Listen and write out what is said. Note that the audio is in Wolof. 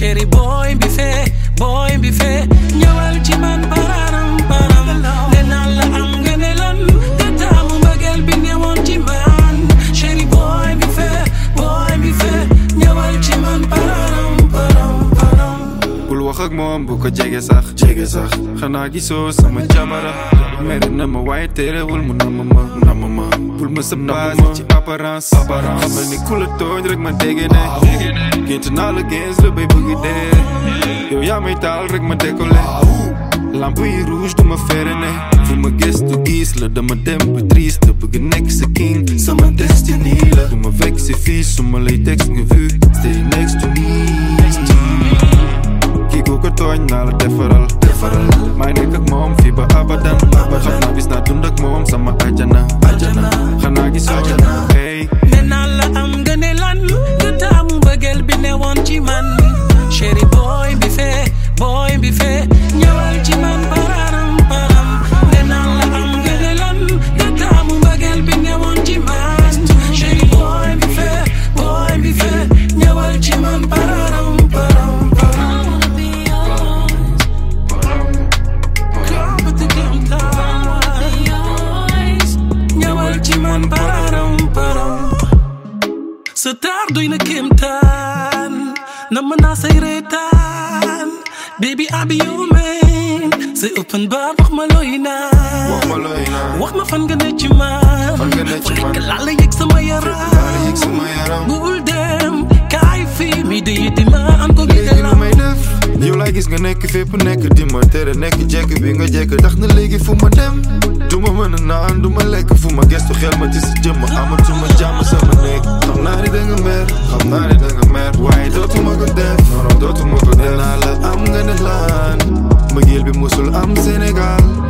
chéri boy bi fee ñëwal ci man pararam nee naa la am nga ne lan te taamu mbëggeel bi newoon ci man chéri boy bi fee ñëwal ci man pararam bul wax ak moom bu ko jege sax xanaa gisoo sama camara mere na ma waaye terewul mu nama ma bul ma sa base ci apparence xamal ni ku la tooñ rek ma dégg ne gént naa la gens la bay bëgg dee yow yaa may taal rek ma décollé lamp yi rouge du ma fere ne fu ma gëstu gis la dama dem ba triste bëgg nekk sa king sama destiny la bu ma fekk si fii su ma lay text nga vu stay next to me kii ku ko tooñ naa la defaral may nekk ak moom fii ba abadan xam naa bis naa dund ak moom sama ajana xanaa gisoo hey nee naa la am nga ne lan nga taamu mbëggeel bi newoon ci man chéri boy bi fee ñëwal ci man pararam nee naa la am nga ne lan nga taamu mbëggeel bi newoon ci man chéri boy bi fee ñëwal ci man pararam sa taar doy na kéemtaan na mën naa say reetaan baby I be your man say open bar wax ma looy naan wax ma fan nga ne ci man fu nekk laa la yëg sama yaram bul dem kaay fii mi di ma am ko gi la may def yow laa gis nga nekk fépp nekk di ma tere nekk jekk bi nga jekk tax na léegi fu ma dem du ma mën a naan du ma lekk fu ma gestu xel ma ci sa jëmm amatuma jàmm sama nekk xam naa ni da nga mer waaye dootuma ko def dootuma ko def naa la am nga ne laan mbëggeel bi musul am Sénégal